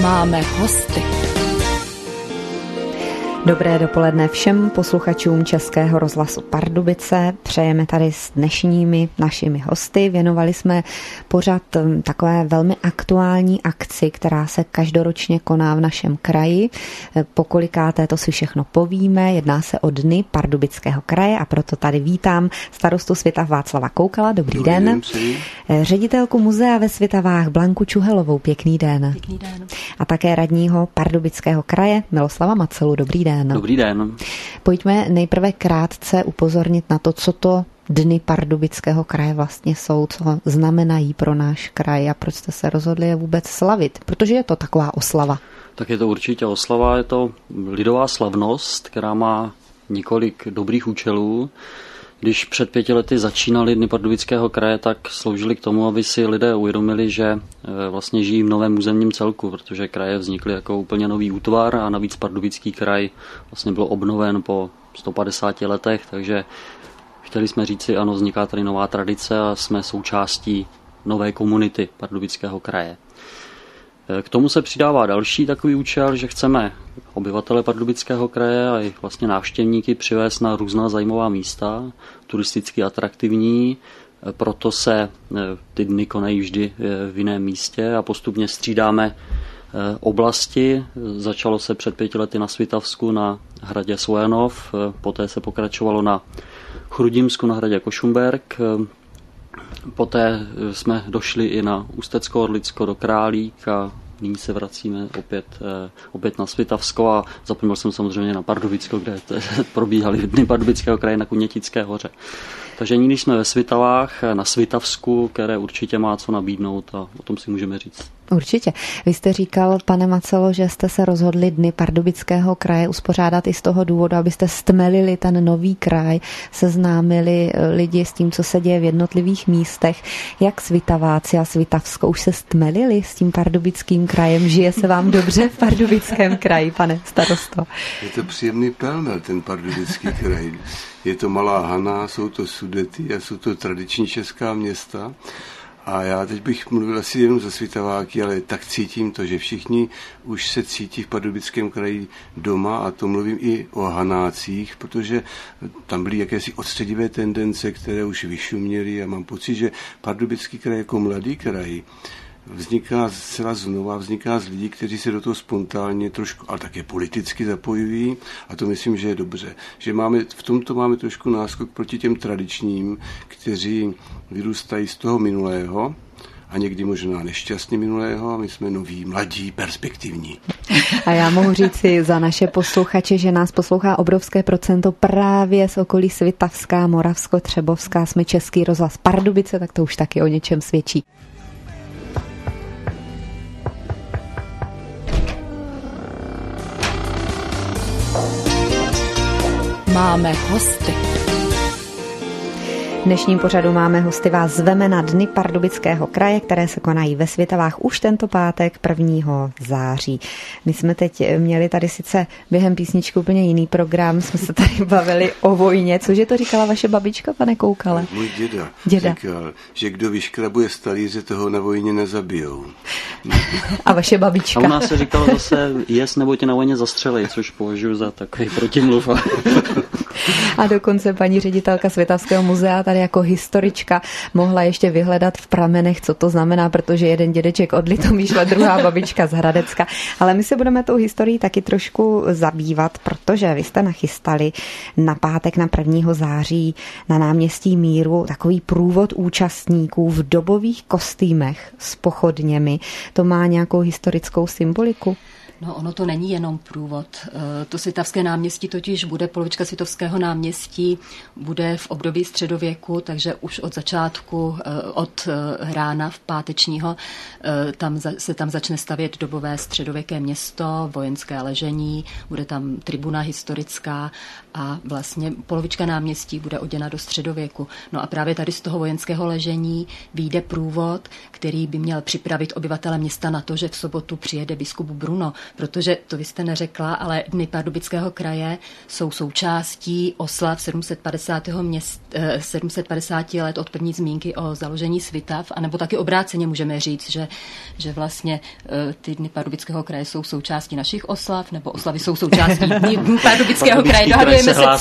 Máme hosty. Dobré dopoledne všem posluchačům Českého rozhlasu Pardubice. Přejeme tady s dnešními našimi hosty. Věnovali jsme pořad takové velmi aktuální akci, která se každoročně koná v našem kraji. Pokolikáté to si všechno povíme. Jedná se o Dny Pardubického kraje a proto tady vítám starostu Svitav Václava Koukala. Dobrý den. Ředitelku muzea ve Svitavách Blanku Čuhelovou. Pěkný den. Pěkný den. A také radního Pardubického kraje Miloslava Macelu. Dobrý den. Dobrý den. Pojďme nejprve krátce upozornit na to, co to Dny Pardubického kraje vlastně jsou, co znamenají pro náš kraj a proč jste se rozhodli je vůbec slavit, protože je to taková oslava. Tak je to určitě oslava, je to lidová slavnost, která má několik dobrých účelů. Když před 5 lety začínaly Dny Pardubického kraje, tak sloužily k tomu, aby si lidé uvědomili, že vlastně žijí v novém územním celku, protože kraje vznikly jako úplně nový útvar a navíc Pardubický kraj vlastně byl obnoven po 150 letech, takže chtěli jsme říci, ano, vzniká tady nová tradice a jsme součástí nové komunity Pardubického kraje. K tomu se přidává další takový účel, že chceme obyvatele Pardubického kraje a i vlastně návštěvníky přivést na různá zajímavá místa, turisticky atraktivní, proto se ty dny konají vždy v jiném místě a postupně střídáme oblasti. Začalo se před 5 lety na Svitavsku na hradě Svojanov, poté se pokračovalo na Chrudimsku na hradě Košumberk, poté jsme došli i na Ústecko, Orlicko, do Králík a nyní se vracíme opět na Svitavsko a zapomněl jsem samozřejmě na Pardubicko, kde probíhaly Dny Pardubického kraje na Kunětické hoře. Takže nyní jsme ve Svitavách, na Svitavsku, které určitě má co nabídnout a o tom si můžeme říct. Určitě. Vy jste říkal, pane Macelo, že jste se rozhodli Dny Pardubického kraje uspořádat i z toho důvodu, abyste stmelili ten nový kraj, seznámili lidi s tím, co se děje v jednotlivých místech. Jak Svitaváci a Svitavsko už se stmelili s tím Pardubickým krajem? Žije se vám dobře v Pardubickém kraji, pane starosto? Je to příjemný pelmel, ten Pardubický kraj. Je to Malá Hana, jsou to Sudety a jsou to tradiční česká města. A já teď bych mluvil asi jenom za Svitaváky, ale tak cítím to, že všichni už se cítí v Pardubickém kraji doma a to mluvím i o Hanácích, protože tam byly jakési odstředivé tendence, které už vyšuměly a mám pocit, že Pardubický kraj jako mladý kraj vzniká zcela znova, vzniká z lidí, kteří se do toho spontánně trošku, ale také politicky zapojují a to myslím, že je dobře. Že v tomto máme trošku náskok proti těm tradičním, kteří vyrůstají z toho minulého a někdy možná nešťastně minulého a my jsme noví, mladí, perspektivní. A já mohu říct si za naše posluchače, že nás poslouchá obrovské procento právě z okolí Svitavská, Moravsko, Třebovská, jsme Český rozhlas Pardubice, tak to už taky o něčem svědčí. Máme hosty. V dnešním pořadu máme hosty, vás zveme na Dny Pardubického kraje, které se konají ve Svitavách už tento pátek 1. září. My jsme teď měli tady sice během písničky úplně jiný program, jsme se tady bavili o vojně. Cože to říkala vaše babička, pane Koukale? Můj děda říkal, že kdo vyškrabuje z talíře, toho na vojně nezabijou. A vaše babička? A u nás se říkalo zase jest nebo tě na vojně zastřelej, což považuji za takový protimluv. A dokonce paní ředitelka Svitavského muzea tady jako historička mohla ještě vyhledat v pramenech, co to znamená, protože jeden dědeček od Litomýšle, druhá babička z Hradecka. Ale my se budeme tou historií taky trošku zabývat, protože vy jste nachystali na pátek na 1. září na náměstí Míru takový průvod účastníků v dobových kostýmech s pochodněmi. To má nějakou historickou symboliku? No, ono to není jenom průvod. To Svitavské náměstí totiž bude, polovička Svitovského náměstí bude v období středověku, takže už od začátku, od rána v pátečního, se tam začne stavět dobové středověké město, vojenské ležení, bude tam tribuna historická a vlastně polovička náměstí bude oděna do středověku. No a právě tady z toho vojenského ležení vyjde průvod, který by měl připravit obyvatele města na to, že v sobotu přijede biskup Bruno. protože to vy jste neřekla, ale Dny Pardubického kraje jsou součástí oslav 750 let od první zmínky o založení Svitav, anebo taky obráceně můžeme říct, že vlastně ty Dny Pardubického kraje jsou součástí našich oslav, nebo oslavy jsou součástí Dnů Pardubického kraje. Dohadujeme se,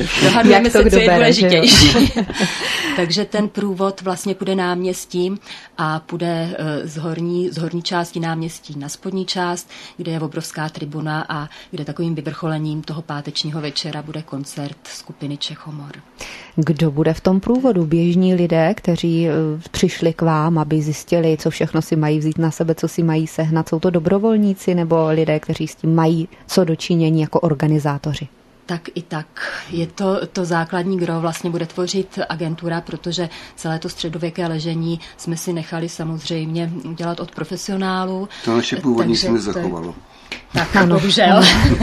co je důležitější. Takže ten průvod vlastně půjde náměstím a půjde z horní části náměstí na spodní část, kde je obrovská tribuna a kde takovým vyvrcholením toho pátečního večera bude koncert skupiny Čechomor. Kdo bude v tom průvodu? Běžní lidé, kteří přišli k vám, aby zjistili, co všechno si mají vzít na sebe, co si mají sehnat? Jsou to dobrovolníci nebo lidé, kteří s tím mají co dočinění jako organizátoři? Tak i tak. Je to základní gro vlastně bude tvořit agentura, protože celé to středověké ležení jsme si nechali samozřejmě udělat od profesionálů. To naše původní si nezachovalo. Tak ano, bohužel.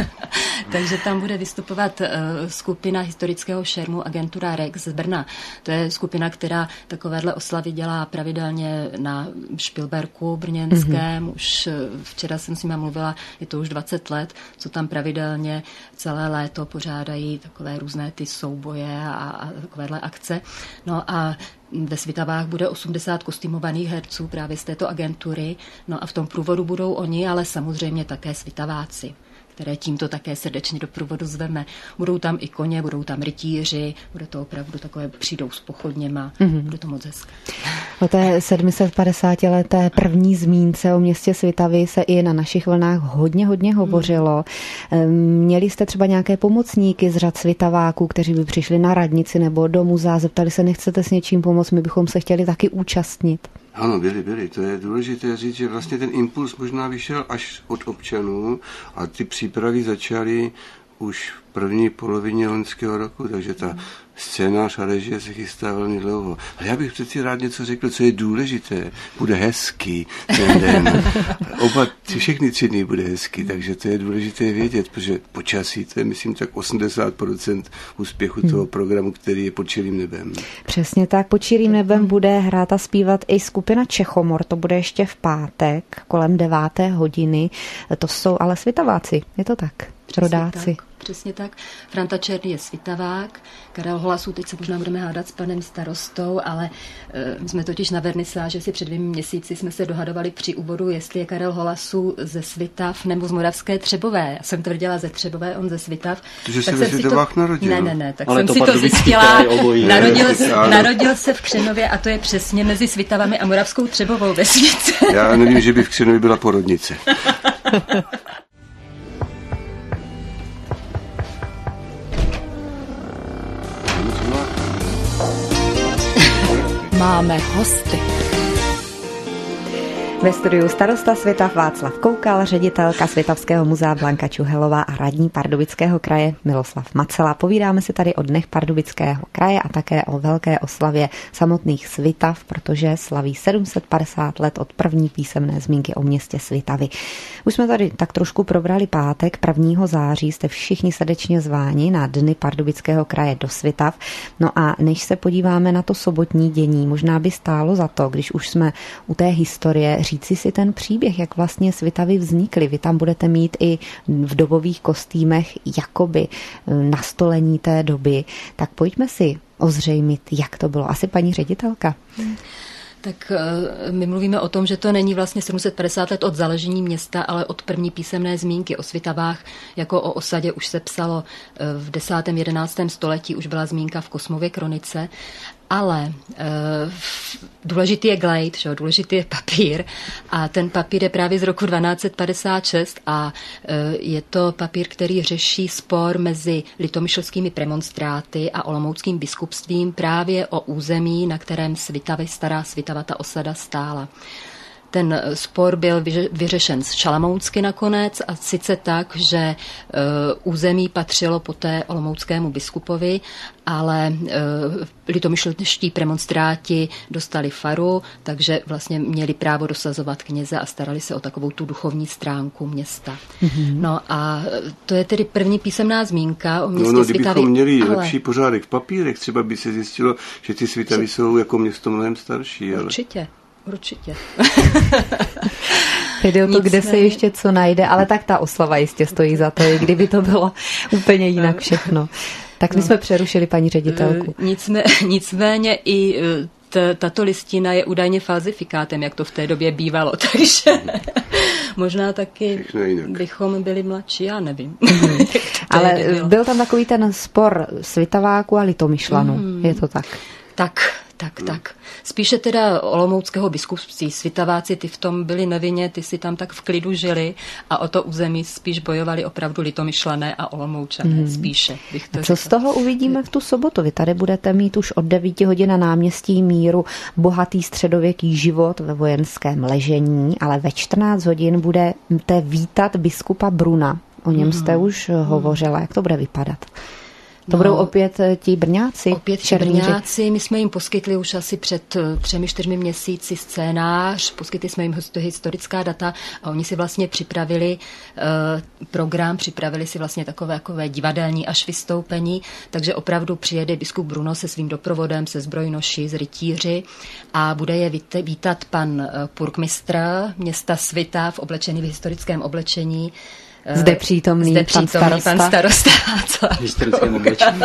Takže tam bude vystupovat skupina historického šermu agentura Rex z Brna. To je skupina, která takovéhle oslavy dělá pravidelně na Špilberku brněnském. Už včera jsem s nimi mluvila, je to už 20 let, co tam pravidelně celé léto pořádají takové různé ty souboje a takovéhle akce. No a ve Svitavách bude 80 kostýmovaných herců právě z této agentury. No a v tom průvodu budou oni, ale samozřejmě také svitaváci, které tímto také srdečně do průvodu zveme. Budou tam i koně, budou tam rytíři, bude to opravdu takové, přijdou s pochodněma, bude to moc hezké. O té 750leté první zmínce o městě Svitavy se i na našich vlnách hodně hovořilo. Měli jste třeba nějaké pomocníky z řad svitaváků, kteří by přišli na radnici nebo do muzea, zeptali se, nechcete s něčím pomoct, my bychom se chtěli taky účastnit. Ano, byli. To je důležité říct, že vlastně ten impuls možná vyšel až od občanů a ty přípravy začaly už v první polovině loňského roku, takže ta scénář a režie se chystá velmi dlouho. Ale já bych přeci rád něco řekl, co je důležité. Bude hezký ten den. Všechny 3 dny bude hezký, takže to je důležité vědět, protože počasí, to je myslím tak 80% úspěchu toho programu, který je pod čirým nebem. Přesně tak, pod čirým nebem bude hrát a zpívat i skupina Čechomor, to bude ještě v pátek kolem 9. hodiny. To jsou ale svitaváci, je to tak? Rodáci. Přesně tak. Franta Černý je svitavák, Karel Holasu, teď se možná budeme hádat s panem starostou, ale my jsme totiž na vernisáži si před 2 měsíci jsme se dohadovali při úvodu, jestli je Karel Holasu ze Svitav nebo z Moravské Třebové. Já jsem tvrdila ze Třebové, on ze Svitav. Takže se ve Svitavách narodil. Ne, tak ale jsem si to zjistila. Narodil se v Křenově a to je přesně mezi Svitavami a Moravskou Třebovou vesnice. Já nevím, že by v Křenově byla porodnice. Máme hosty. Ve studiu starosta Svitav Václav Koukal, ředitelka Svitavského muzea Blanka Čuhelová a radní Pardubického kraje Miloslav Macela. Povídáme si tady o Dnech Pardubického kraje a také o velké oslavě samotných Svitav, protože slaví 750 let od první písemné zmínky o městě Svitavy. Už jsme tady tak trošku probrali pátek 1. září, jste všichni srdečně zváni na Dny Pardubického kraje do Svitav. No a než se podíváme na to sobotní dění, možná by stálo za to, když už jsme u té historie, říci si ten příběh, jak vlastně Svitavy vznikly. Vy tam budete mít i v dobových kostýmech jakoby nastolení té doby. Tak pojďme si ozřejmit, jak to bylo. Asi paní ředitelka. Tak my mluvíme o tom, že to není vlastně 750 let od založení města, ale od první písemné zmínky o Svitavách. Jako o osadě už se psalo v 10. 11. století, už byla zmínka v Kosmově kronice. Ale důležitý je glejt, důležitý je papír a ten papír je právě z roku 1256 a je to papír, který řeší spor mezi litomyšlskými premonstráty a olomouckým biskupstvím právě o území, na kterém Svitavy, stará Svitava, ta osada stála. Ten spor byl vyřešen z Šalamounsky nakonec a sice tak, že území patřilo poté olomouckému biskupovi, ale litomyšlští premonstráti dostali faru, takže vlastně měli právo dosazovat kněze a starali se o takovou tu duchovní stránku města. Mm-hmm. No a to je tedy první písemná zmínka o městě Svitavy. Kdybychom měli lepší pořádek v papírech, třeba by se zjistilo, že ty Svitavy jsou jako město mnohem starší. Určitě. Určitě. Jde o to, kde se ještě co najde, ale tak ta oslava jistě stojí za to, i kdyby to bylo úplně jinak všechno. Tak my jsme přerušili paní ředitelku. Nicméně i tato listina je údajně falzifikátem, jak to v té době bývalo, takže možná taky bychom byli mladší, já nevím. Ale byl tam takový ten spor Svitaváku a Litomyšlanů, je to tak? Tak. Spíše teda olomouckého biskupství. Svitaváci, ty v tom byli nevinně, ty si tam tak v klidu žili a o to území spíš bojovali opravdu Litomyšlané a Olomoučané. Spíše bych to Co z toho uvidíme v tu sobotu? Vy tady budete mít už od 9 hodin na náměstí Míru bohatý středověký život ve vojenském ležení, ale ve 14 hodin budete vítat biskupa Bruna. O něm jste už hovořila. Jak to bude vypadat? To budou opět ti Brňáci? Opět ti Brňáci. My jsme jim poskytli už asi před 3-4 měsíci scénář, poskytli jsme jim historická data a oni si vlastně připravili program, připravili si vlastně takové divadelní až vystoupení, takže opravdu přijede biskup Bruno se svým doprovodem, se zbrojnoši, s rytíři a bude je vítat pan purkmistr města Svitav oblečený v historickém oblečení. Zde přítomný pan starosta. Historickém oblečení.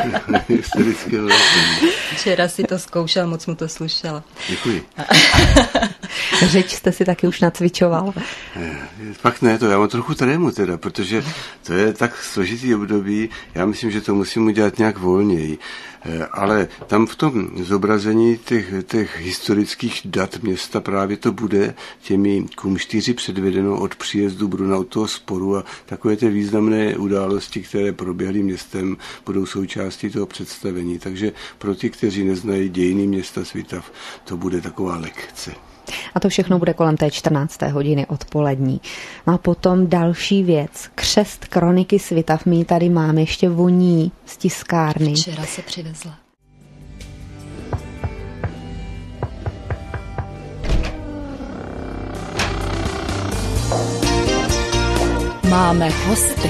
Včera si to zkoušel, moc mu to slušelo. Děkuji. Řeč jste si taky už nacvičoval. Fakt ne, to já mám trochu trému teda, protože to je tak složitý období, já myslím, že to musím udělat nějak volněji. Ale tam v tom zobrazení těch historických dat města právě to bude těmi kumštíři předvedeno od příjezdu Bruna, od toho sporu a takové ty významné události, které proběhly městem, budou součástí toho představení. Takže pro ty, kteří neznají dějiny města Svitav, to bude taková lekce. A to všechno bude kolem té 14. hodiny odpolední. A potom další věc. Křest kroniky Svitav. My tady máme, ještě voní z tiskárny. Včera se přivezla. Máme hosty.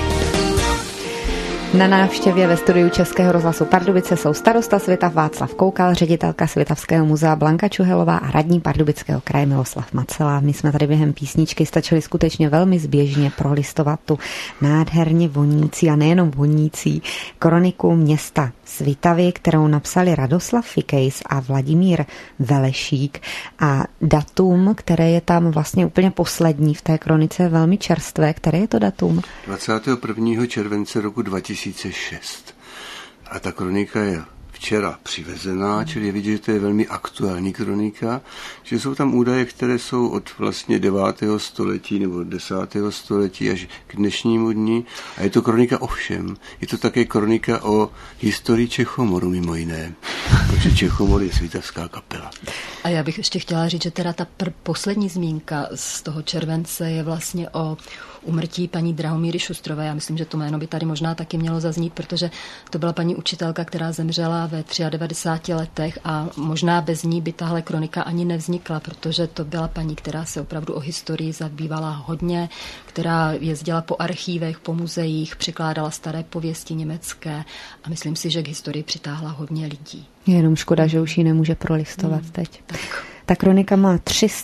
Na návštěvě ve studiu Českého rozhlasu Pardubice jsou starosta Svitav Václav Koukal, ředitelka Svitavského muzea Blanka Čuhelová a radní Pardubického kraje Miloslav Macela. My jsme tady během písničky stačili skutečně velmi zběžně prolistovat tu nádherně vonící a nejenom vonící kroniku města Svitavy, kterou napsali Radoslav Fikejs a Vladimír Velešík. A datum, které je tam vlastně úplně poslední v té kronice, je velmi čerstvé. Které je to datum? 21. července roku 2006. A ta kronika je včera přivezená, čili je vidět, že to je velmi aktuální kronika, že jsou tam údaje, které jsou od vlastně 9. století nebo 10. století až k dnešnímu dni. A je to kronika o všem. Je to také kronika o historii Čechomoru mimo jiné, protože Čechomor je svitavská kapela. A já bych ještě chtěla říct, že teda ta poslední zmínka z toho července je vlastně o úmrtí paní Drahomíry Šustrové. Já myslím, že to jméno by tady možná taky mělo zaznít, protože to byla paní učitelka, která zemřela ve 93 letech a možná bez ní by tahle kronika ani nevznikla, protože to byla paní, která se opravdu o historii zabývala hodně, která jezdila po archívech, po muzeích, překládala staré pověsti německé a myslím si, že k historii přitáhla hodně lidí. Je jenom škoda, že už ji nemůže prolistovat teď. Tak. Ta kronika má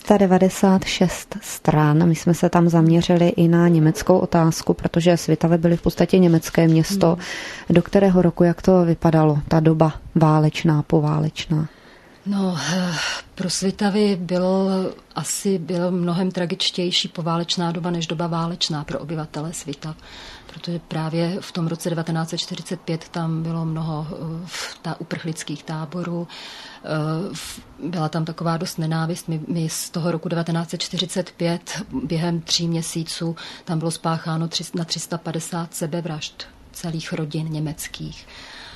396 stran. My jsme se tam zaměřili i na německou otázku, protože Svitavy byly v podstatě německé město. Do kterého roku, jak to vypadalo, ta doba válečná, poválečná? No, pro Svitavy bylo mnohem tragičtější poválečná doba než doba válečná pro obyvatele Svitav, protože právě v tom roce 1945 tam bylo mnoho uprchlických táborů, byla tam taková dost nenávist. My z toho roku 1945 během 3 měsíců tam bylo spácháno na 350 sebevražd celých rodin německých.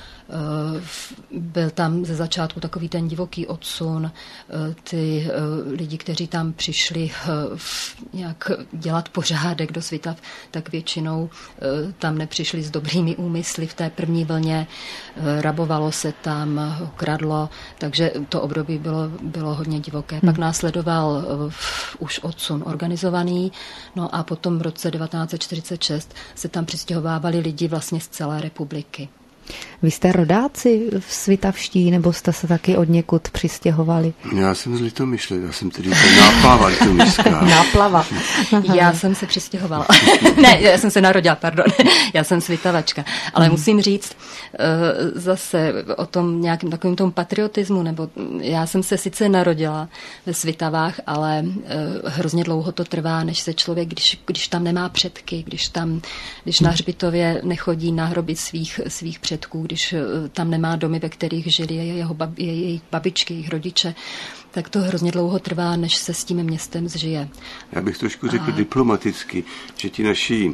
Byl tam ze začátku takový ten divoký odsun, ty lidi, kteří tam přišli nějak dělat pořádek do Svitav, tak většinou tam nepřišli s dobrými úmysly v té první vlně, rabovalo se tam, kradlo, takže to období bylo hodně divoké. Pak následoval už odsun organizovaný, no a potom v roce 1946 se tam přistěhovávali lidi vlastně z celé republiky. Vy jste rodáci v svitavští, nebo jste se taky od někud přistěhovali? Já jsem z Litomyšle, já jsem tedy Náplava litomyšská. Náplava. Já jsem se přistěhovala. Ne, já jsem se narodila, pardon. Já jsem svitavačka. Ale musím říct zase o tom nějakým takovým tom patriotismu, nebo já jsem se sice narodila ve Svitavách, ale hrozně dlouho to trvá, než se člověk, když tam nemá předky, když na hřbitově nechodí na hroby svých předků, když tam nemá domy, ve kterých žili jejich babičky, jejich rodiče, tak to hrozně dlouho trvá, než se s tím městem zžije. Já bych trošku řekl diplomaticky, že ti naši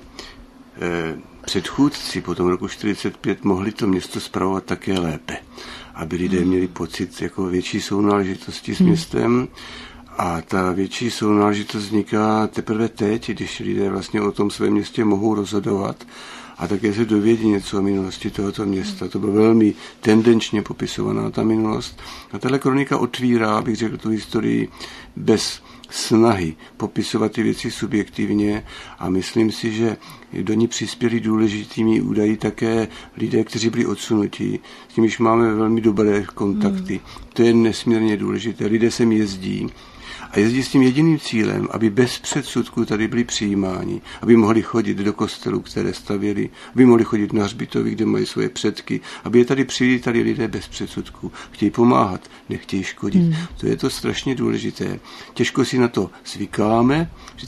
předchůdci po tom roku 1945 mohli to město spravovat také lépe, aby lidé měli pocit jako větší sounáležitosti s městem. A ta větší sounáležitost vzniká teprve teď, když lidé vlastně o tom svém městě mohou rozhodovat a také se dovědí něco o minulosti tohoto města. To bylo velmi tendenčně popisovaná ta minulost. A tahle kronika otvírá, bych řekl, tu historii bez snahy popisovat ty věci subjektivně a myslím si, že do ní přispěli důležitými údaji také lidé, kteří byli odsunutí. S nimiž máme velmi dobré kontakty. To je nesmírně důležité. Lidé sem jezdí. A jezdí s tím jediným cílem, aby bez předsudků tady byli přijímáni, aby mohli chodit do kostelů, které stavěli, aby mohli chodit na hřbitovy, kde mají svoje předky, aby je tady přivítali lidé bez předsudků. Chtějí pomáhat, nechtějí škodit. To je to strašně důležité. Těžko si na to zvykáme, že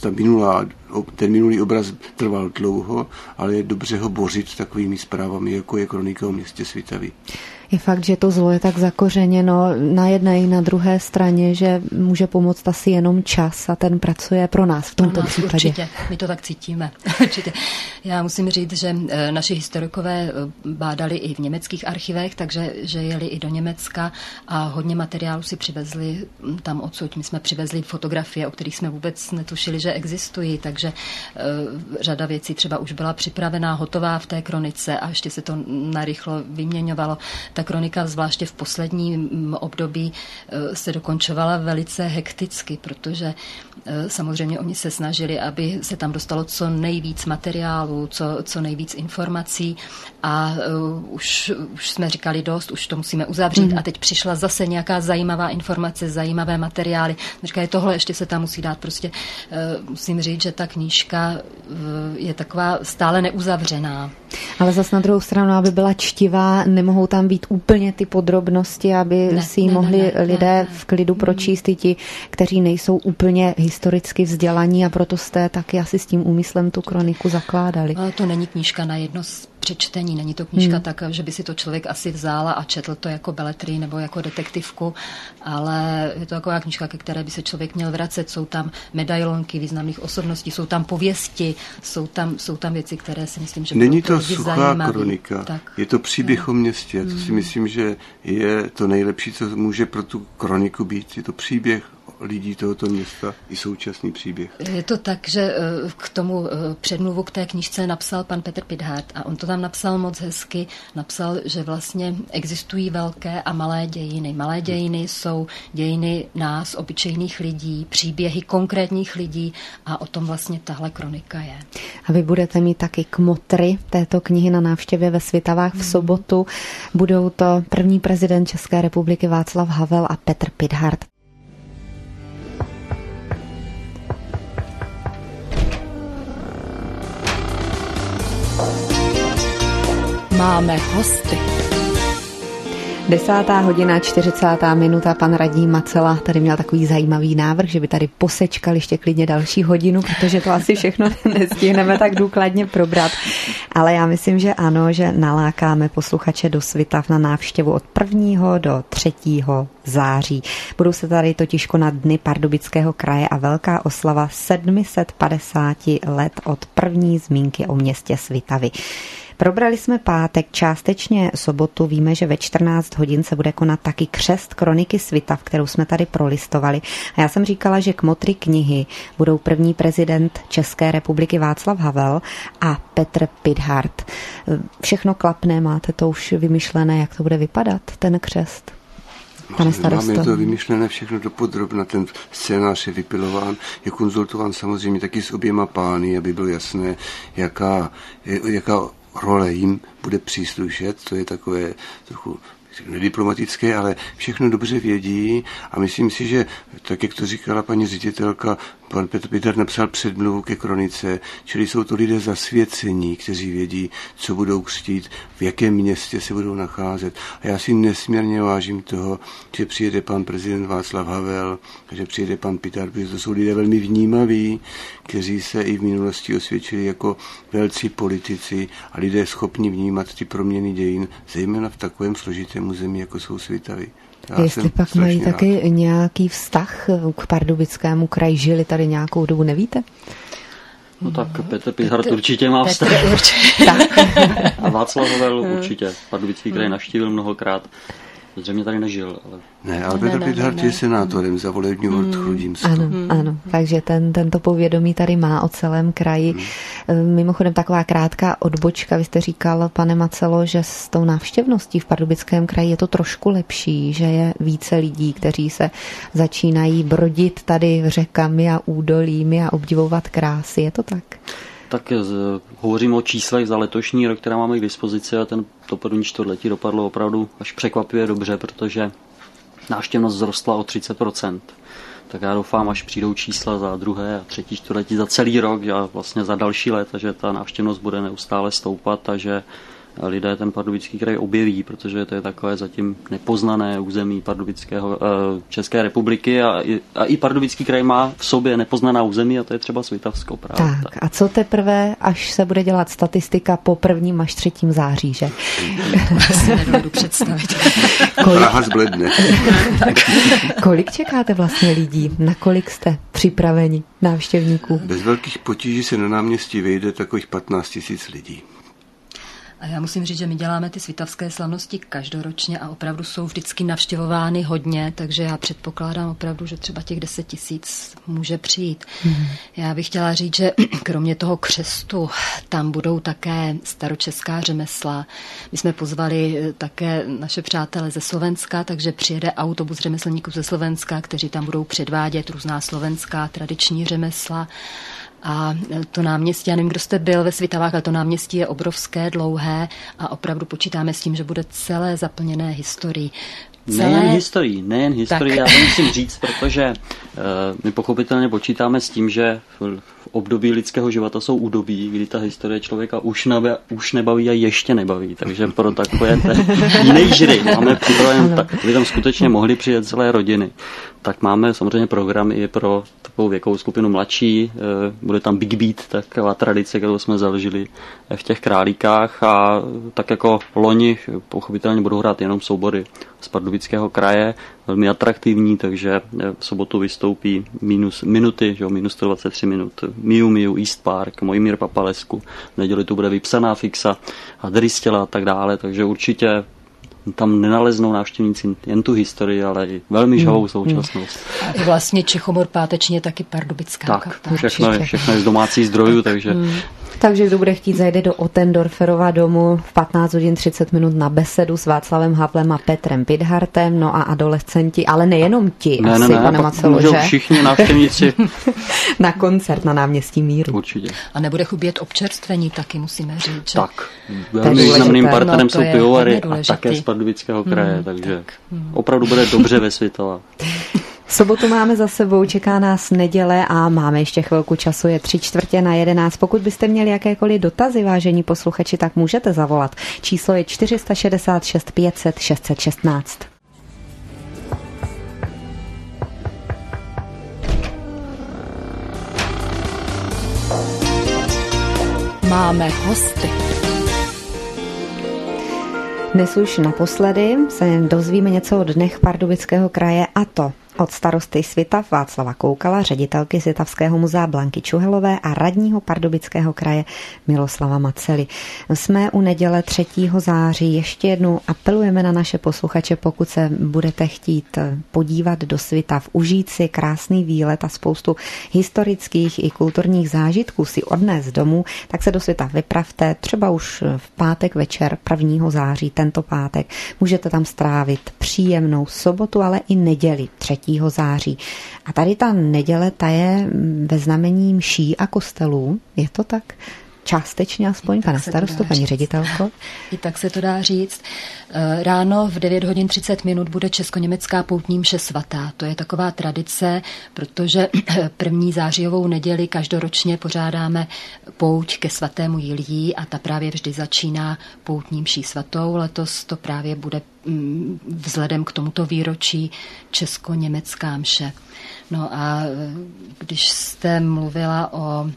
ten minulý obraz trval dlouho, ale je dobře ho bořit takovými zprávami, jako je kronika o městě Svitavy. Je fakt, že to zlo je tak zakořeněno na jedné i na druhé straně, že může pomoct asi jenom čas a ten pracuje pro nás v tomto případě. Určitě, my to tak cítíme. Určitě. Já musím říct, že naši historikové bádali i v německých archivech, takže že jeli i do Německa a hodně materiálu si přivezli tam odsud. My jsme přivezli fotografie, o kterých jsme vůbec netušili, že existují, takže řada věcí třeba už byla připravená, hotová v té kronice a ještě se to narychlo vyměňovalo. Ta kronika, zvláště v posledním období, se dokončovala velice hekticky, protože samozřejmě oni se snažili, aby se tam dostalo co nejvíc materiálu, co nejvíc informací a už jsme říkali dost, už to musíme uzavřít a teď přišla zase nějaká zajímavá informace, zajímavé materiály. Říkali, tohle ještě se tam musí dát. Prostě musím říct, že ta knížka je taková stále neuzavřená. Ale zase na druhou stranu, aby byla čtivá, nemohou tam být úplně ty podrobnosti, aby si ji mohli lidé v klidu pročíst, i ti, kteří nejsou úplně historicky vzdělaní a proto jste taky asi s tím úmyslem tu kroniku zakládali. Ale to není knížka na jedno přečtení, není to knížka tak, že by si to člověk asi vzal a četl to jako beletrii nebo jako detektivku, ale je to taková knížka, ke které by se člověk měl vracet. Jsou tam medailonky významných osobností, jsou tam pověsti, jsou tam věci, které si myslím, že není to suchá kronika, tak, je to příběh o městě. To si myslím, že je to nejlepší, co může pro tu kroniku být. Je to příběh lidí tohoto města i současný příběh. Je to tak, že k tomu předmluvu k té knížce napsal pan Petr Pithart a on to tam napsal moc hezky. Napsal, že vlastně existují velké a malé dějiny. Malé dějiny jsou dějiny nás, obyčejných lidí, příběhy konkrétních lidí a o tom vlastně tahle kronika je. A vy budete mít taky kmotry této knihy na návštěvě ve Svitavách v sobotu. Budou to první prezident České republiky Václav Havel a Petr Pithart. Máme hosty. 10:40. Pan radní Macela tady měl takový zajímavý návrh, že by tady posečkal ještě klidně další hodinu, protože to asi všechno nestihneme tak důkladně probrat. Ale já myslím, že ano, že nalákáme posluchače do Svitav na návštěvu od 1. do 3. září. Budou se tady totiž konat Dny Pardubického kraje a velká oslava 750 let od první zmínky o městě Svitavy. Probrali jsme pátek, částečně sobotu. Víme, že ve 14 hodin se bude konat taky křest kroniky Svitav, kterou jsme tady prolistovali. A já jsem říkala, že kmotry knihy budou první prezident České republiky Václav Havel a Petr Pithart. Všechno klapne, máte to už vymyšlené, jak to bude vypadat, ten křest? Pane starosto. Máme to vymyšlené všechno dopodrobna, ten scénář je vypilován, je konzultován samozřejmě taky s oběma pány, aby bylo jasné, jaká role jim bude příslušet, to je takové trochu nediplomatické, ale všechno dobře vědí a myslím si, že tak, jak to říkala paní ředitelka, pan Petr Pithart napsal předmluvu ke kronice, čili jsou to lidé zasvěcení, kteří vědí, co budou křtít, v jakém městě se budou nacházet. A já si nesmírně vážím toho, že přijede pan prezident Václav Havel, že přijede pan Pithart, protože to jsou lidé velmi vnímaví, kteří se i v minulosti osvědčili jako velcí politici a lidé schopni vnímat ty proměny dějin, zejména v takovém složitém území, jako jsou Svitavy. Jestli pak mají taky nějaký vztah k Pardubickému kraji, žili tady nějakou dobu, nevíte? No tak Petr Pithart určitě má vztah. A Václav Havel určitě. Pardubický kraj navštívil mnohokrát. Zřejmě tady nežil. Ale Petr Pithart je senátorem za volební obvod Chrudimsko. Ano, takže tento povědomí tady má o celém kraji. Mimochodem taková krátká odbočka, vy jste říkal, pane Macelo, že s tou návštěvností v Pardubickém kraji je to trošku lepší, že je více lidí, kteří se začínají brodit tady řekami a údolími a obdivovat krásy. Je to tak? Tak hovoříme o číslech za letošní rok, která máme k dispozici a to první čtvrtletí dopadlo opravdu až překvapivě dobře, protože návštěvnost vzrostla o 30%. Tak já doufám, až přijdou čísla za druhé a třetí čtvrtletí za celý rok a vlastně za další léta, že ta návštěvnost bude neustále stoupat a že lidé ten Pardubický kraj objeví, protože to je takové zatím nepoznané území České republiky a i Pardubický kraj má v sobě nepoznaná území a to je třeba Svitavsko právě. Tak a co teprve, až se bude dělat statistika po 1. až 3. září, že? Si nedovedu představit. Praha zbledne. Kolik čekáte vlastně lidí? Na kolik jste připraveni návštěvníků? Bez velkých potíží se na náměstí vejde takových 15 000 lidí. A já musím říct, že my děláme ty svitavské slavnosti každoročně a opravdu jsou vždycky navštěvovány hodně, takže já předpokládám opravdu, že třeba těch 10 000 může přijít. Já bych chtěla říct, že kromě toho křestu tam budou také staročeská řemesla. My jsme pozvali také naše přátele ze Slovenska, takže přijede autobus řemeslníků ze Slovenska, kteří tam budou předvádět různá slovenská tradiční řemesla. A to náměstí, já nevím, kdo jste byl ve Svitavách, ale to náměstí je obrovské, dlouhé a opravdu počítáme s tím, že bude celé zaplněné historií. Nejen historií, já to musím říct, protože my pochopitelně počítáme s tím, že v období lidského života jsou údobí, kdy ta historie člověka už nebaví a ještě nebaví, takže pro takové jiné žiry máme připraven, aby tam skutečně mohli přijet celé rodiny. Tak máme samozřejmě program i pro takovou věkovou skupinu mladší, bude tam Big Beat, taková tradice, kterou jsme založili v těch Králíkách a tak jako loni pochopitelně budou hrát jenom soubory z Pardubického kraje, velmi atraktivní, takže v sobotu vystoupí minus 123 minut, Miu, East Park, Mojmír Papalesku, v neděli tu bude Vypsaná fixa, Hadristěla a tak dále, takže určitě tam nenaleznou návštěvníci jen tu historii, ale i velmi žhavou současnost. A i vlastně Čechomor páteční je taky pardubická kapela. Všechno je z domácích zdrojů, takže... Takže kdo bude chtít, zajde do Ottendorferova domu v 15 hodin 30 minut na besedu s Václavem Havlem a Petrem Pidhartem, no a adolescenti, ale nejenom ti, pane Macelo, že? Všichni návštěvníci. Na koncert na náměstí Míru. Určitě. A nebude chybět občerstvení, taky musíme říct. Že? Tak, velmi významným partnerem jsou pivovary a také z Pardubického kraje, takže opravdu bude dobře ve Svitavách. Sobotu máme za sebou, čeká nás neděle a máme ještě chvilku času, je 11:45. Pokud byste měli jakékoliv dotazy, vážení posluchači, tak můžete zavolat. Číslo je 466 500 616. Máme hosty. Dnes už naposledy se dozvíme něco o dnech Pardubického kraje, a to od starosty Svitav Václava Koukala, ředitelky Svitavského muzea Blanky Čuhelové a radního Pardubického kraje Miloslava Macely. Jsme u neděle 3. září. Ještě jednou apelujeme na naše posluchače, pokud se budete chtít podívat do Svitav, užít si krásný výlet a spoustu historických i kulturních zážitků si odnést domů, tak se do Svitav vypravte třeba už v pátek večer 1. září, tento pátek. Můžete tam strávit příjemnou sobotu, ale i neděli 3. září. A tady ta neděle, ta je ve znamení mší a kostelů. Je to tak? částečně aspoň, pane starosto, paní ředitelko? I tak se to dá říct. Ráno v 9 hodin 30 minut bude česko-německá poutní mše svatá. To je taková tradice, protože 1. zářijovou neděli každoročně pořádáme pouť ke svatému Jiljí a ta právě vždy začíná poutní mší svatou. Letos to právě bude vzhledem k tomuto výročí česko-německá mše. No a když jste mluvila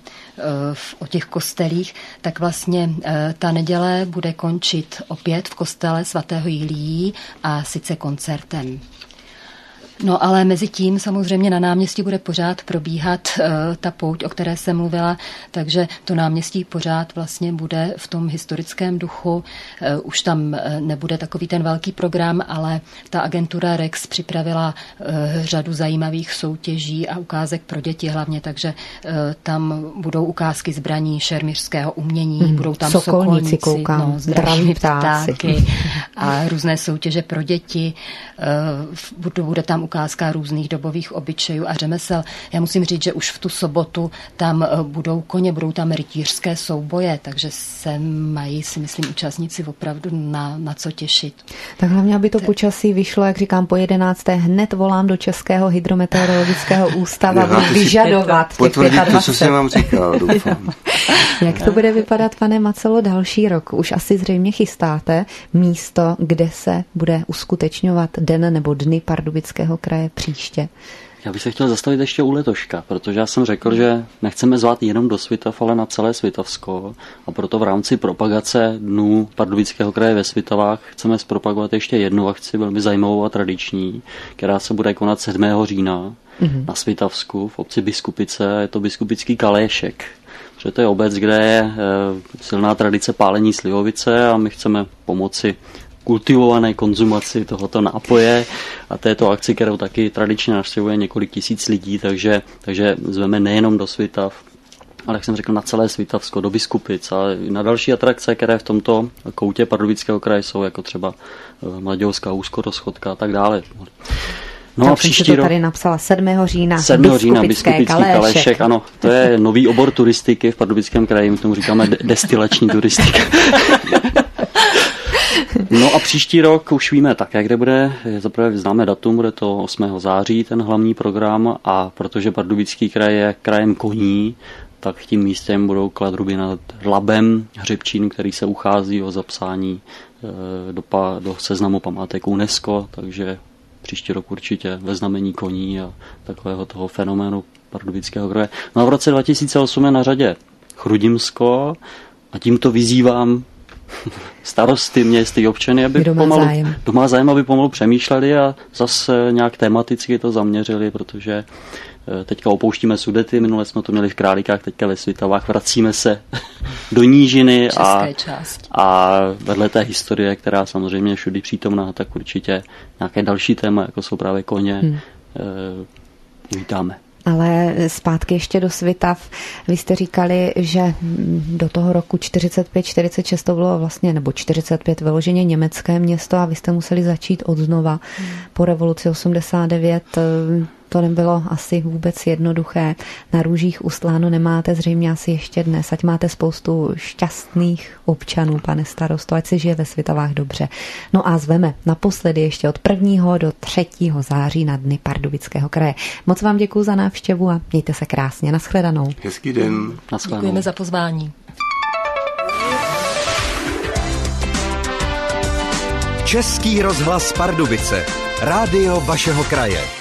o těch kostelích, tak vlastně ta neděle bude končit opět v kostele svatého Jiljí a sice koncertem. No ale mezi tím samozřejmě na náměstí bude pořád probíhat ta pouť, o které jsem mluvila, takže to náměstí pořád vlastně bude v tom historickém duchu. Už tam nebude takový ten velký program, ale ta agentura Rex připravila řadu zajímavých soutěží a ukázek pro děti hlavně, takže tam budou ukázky zbraní, šermířského umění, budou tam sokolníci, zdraví ptáky a různé soutěže pro děti. Bude tam ukázka různých dobových obyčejů a řemesel. Já musím říct, že už v tu sobotu tam budou koně, budou tam rytířské souboje, takže se mají, si myslím, účastníci opravdu na co těšit. Tak hlavně, aby to počasí vyšlo, jak říkám, po 11. hned volám do Českého hydrometeorologického ústavu vyžadovat. Potvrdit to, co jsem vám říkal, doufám. Jak to bude vypadat, pane Macelo, další rok? Už asi zřejmě chystáte místo, kde se bude uskutečňovat den nebo dny Pardubického kraje příště. Já bych se chtěl zastavit ještě u letoška, protože já jsem řekl, že nechceme zvát jenom do Svitav, ale na celé Svitavsko. A proto v rámci propagace dnů Pardubického kraje ve Svitavách chceme zpropagovat ještě jednu akci, velmi zajímavou a tradiční, která se bude konat 7. října na Svitavsku v obci Biskupice. Je to biskupický kaléšek. Protože to je obec, kde je silná tradice pálení slivovice a my chceme pomoci kultivované konzumaci tohoto nápoje a této akci, kterou taky tradičně navštěvuje několik tisíc lidí, takže zveme nejenom do Svitav, ale jak jsem řekl, na celé Svitavsko, do Biskupic a na další atrakce, které v tomto koutě Pardubického kraje jsou, jako třeba Mladějovská úzkorozchodka a tak dále. No a příští rok tady napsala 7. října Biskupický kaléšek. Ano, to je nový obor turistiky v Pardubickém kraji, my tomu říkáme destilační turistika. No a příští rok už víme také, kde bude, zaprvé známe datum, bude to 8. září ten hlavní program a protože Pardubický kraj je krajem koní, tak tím místem budou Kladruby nad Labem, hřebčín, který se uchází o zapsání do seznamu památek UNESCO, takže příští rok určitě ve znamení koní a takového toho fenoménu Pardubického kraje. No a v roce 2008 je na řadě Chrudimsko a tímto vyzývám starosty, městský občany, aby doma zájem, aby pomalu přemýšleli a zase nějak tematicky to zaměřili, protože teďka opouštíme Sudety, minule jsme to měli v Králíkách, teďka ve Svitavách, vracíme se do nížiny a vedle té historie, která samozřejmě je všudy přítomná, tak určitě nějaké další téma, jako jsou právě koně, vítáme. Ale zpátky ještě do Svitav. Vy jste říkali, že do toho roku 45-46 to bylo vlastně, nebo 45 vyloženě německé město a vy jste museli začít od znova. Po revoluci 89 to nebylo asi vůbec jednoduché. Na růžích ustláno nemáte zřejmě asi ještě dnes. Ať máte spoustu šťastných občanů, pane starosto, ať si žije ve Svitavách dobře. No a zveme naposledy ještě od 1. do 3. září na dny Pardubického kraje. Moc vám děkuju za návštěvu a mějte se krásně. Naschledanou. Hezký den. Naschledanou. Děkujeme za pozvání. Český rozhlas Pardubice. Rádio vašeho kraje.